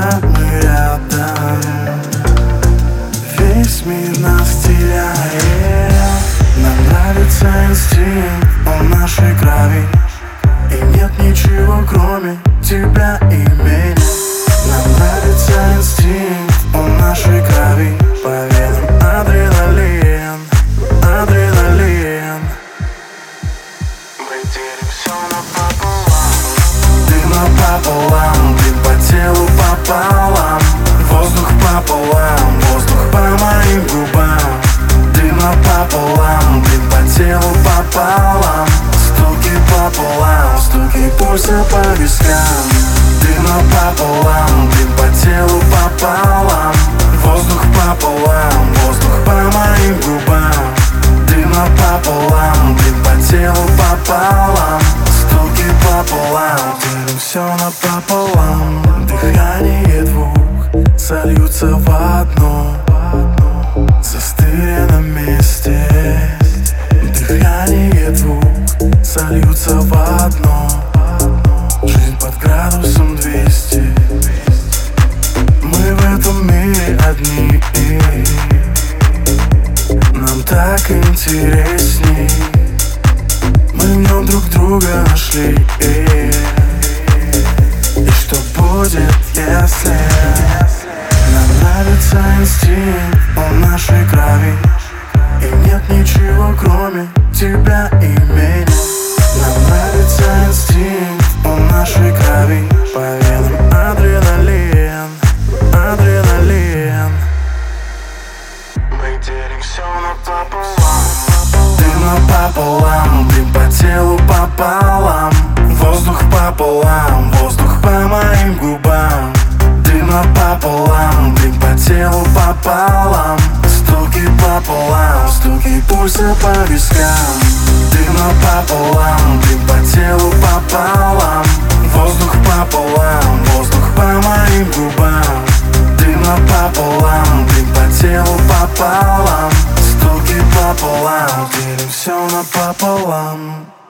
когда мы рядом. Весь мир нас теряет. Нам нравится инстинкт, он нашей крови. И нет ничего кроме тебя и меня. Нам нравится инстинкт, он нашей крови. По венам адреналин, адреналин. Мы делим все напополам. Дым напополам, дым по телу пополам. Воздух пополам, воздух по моим губам. Дым напополам, дым по телу пополам. Стуки пополам, стуки пульса по вискам. Дым напополам, дым по телу пополам. Воздух пополам, воздух по моим губам. Дым напополам, дым по телу пополам. Стуки пополам, делим все напополам. Дыхание двух сольются в одно, застыли на месте. Дыхание двух сольются в одно. Жизнь под градусом 200. Мы в этом мире одни, нам так интересней. Мы в нем друг друга нашли. И что будет, если нам нравится инстинкт, он нашей крови. И нет ничего кроме тебя и меня. Нам нравится инстинкт, он нашей крови. По венам адреналин, адреналин. Мы делим все напополам. Дым напополам, дым по телу пополам. Воздух пополам, воздух по моим губам. Дым напополам, дым по телу пополам. Стуки пополам, стуки пульса по вискам. Дым напополам, дым по телу пополам. Воздух пополам, воздух по моим губам. Дым напополам, дым по телу пополам. Стуки пополам, делим все напополам.